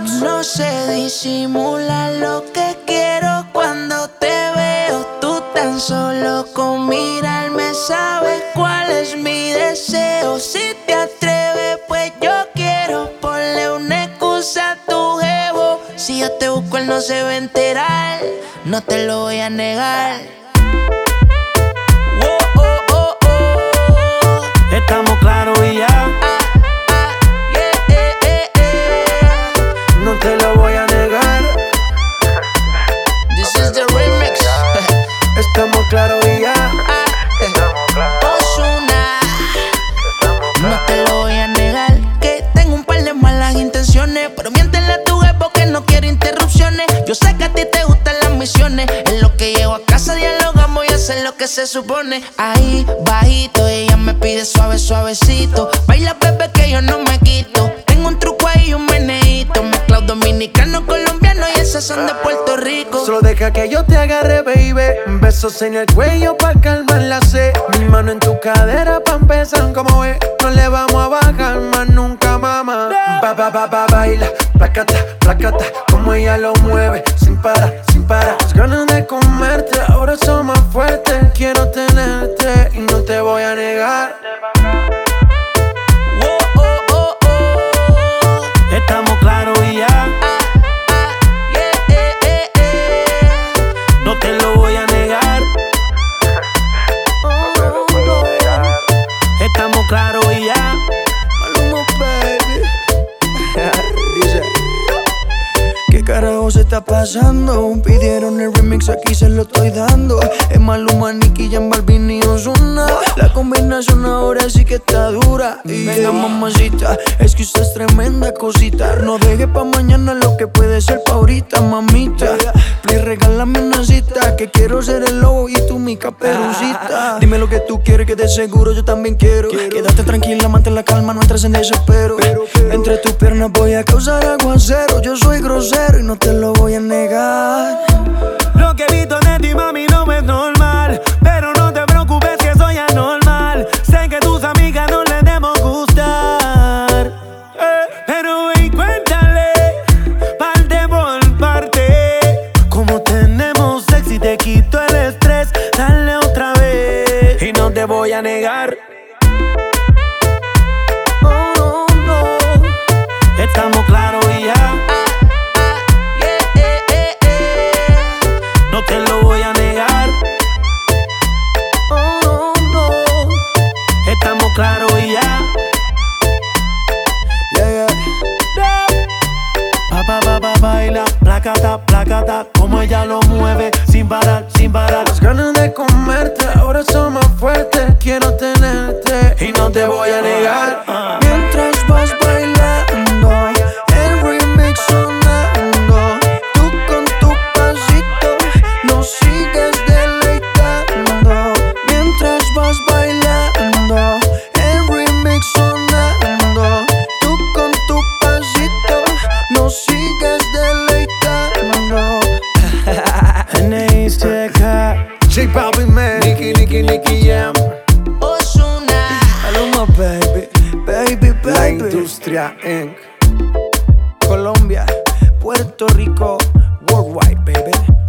No se disimula lo que quiero cuando te veo. Tú tan solo con mirarme sabes cuál es mi deseo. Si te atreves, pues yo quiero. Ponle una excusa a tu jevo. Si yo te busco, él no se va a enterar. No te lo voy a negar. Estamos claros y ya. No te lo voy a negar. This is the remix. Estamos claros y ya. Ozuna. No te lo voy a negar. Que tengo un par de malas intenciones, pero miéntele a tu jefe que no quiere interrupciones. Yo sé que a ti te gustan las misiones. En lo que llego a casa dialogamos y hacer lo que se supone. Ahí, bajito, ella me pide suave, suavecito. Baila, bebé, que yo no me quito. Tengo un truco ahí y un meneíto. Mezclado dominicano, colombiano y esas son de Puerto Rico. Solo deja que yo te agarre, baby. Besos en el cuello pa' calmar la sed. Mi mano en tu cadera pa' empezar como es. No le vamos a bajar más nunca, mamá. Baila, placata, placata. Como ella lo mueve, sin parar, sin parar. Las ganas de comerte ahora son más fuertes. Quiero tenerte y no te voy a negar. Estamos claros y ya. No te lo voy a negar. Estamos claros y ya. Maluma, baby. Dice: ¿qué carajo se está pasando? Pidieron el remix, aquí se lo estoy dando. Es Maluma, Nicky Jam, Balvin y Ozuna. La combinación ahora sí que está dura. Venga, mamacita, es que usted es tremenda cosita. No deje pa' mañana lo que puede ser pa' ahorita, mamita. Please, regálame una cita, que quiero ser el lobo y tú mi caperucita. Dime lo que tú quieres, que de seguro yo también quiero. Quédate tranquila, mantén la calma, no entres en desespero. Entre tus piernas voy a causar aguacero. Yo soy grosero y no te lo voy a negar. Lo que he visto de ti, mami, no es normal. Pero no te preocupes que soy anormal. Sé que tus amigas no les debemos gustar. Pero ven, cuéntale, parte por parte. Como tenemos sexo y te quito el estrés. Dale otra vez y no te voy a negar. Oh, no. Estamos claros y ya. No te lo voy a negar. Oh, no. Estamos claros y ya. Yeah, yeah. Baila, placata, placata. Como ella lo mueve, sin parar, sin parar. Las ganas de comerte ahora son más fuertes. Quiero tenerte y no te voy a negar. Mientras vas bailando, el remix sonando. Tú con tu pasito nos sigues deleitando. Mientras vas bailando, el remix sonando. Tú con tu pasito nos sigues deleitando. N.I.C.K. J Balvin, man. Nicky Jam. Ozuna. Maluma, baby, baby, baby. La Industria Inc. Colombia, Puerto Rico, worldwide, baby.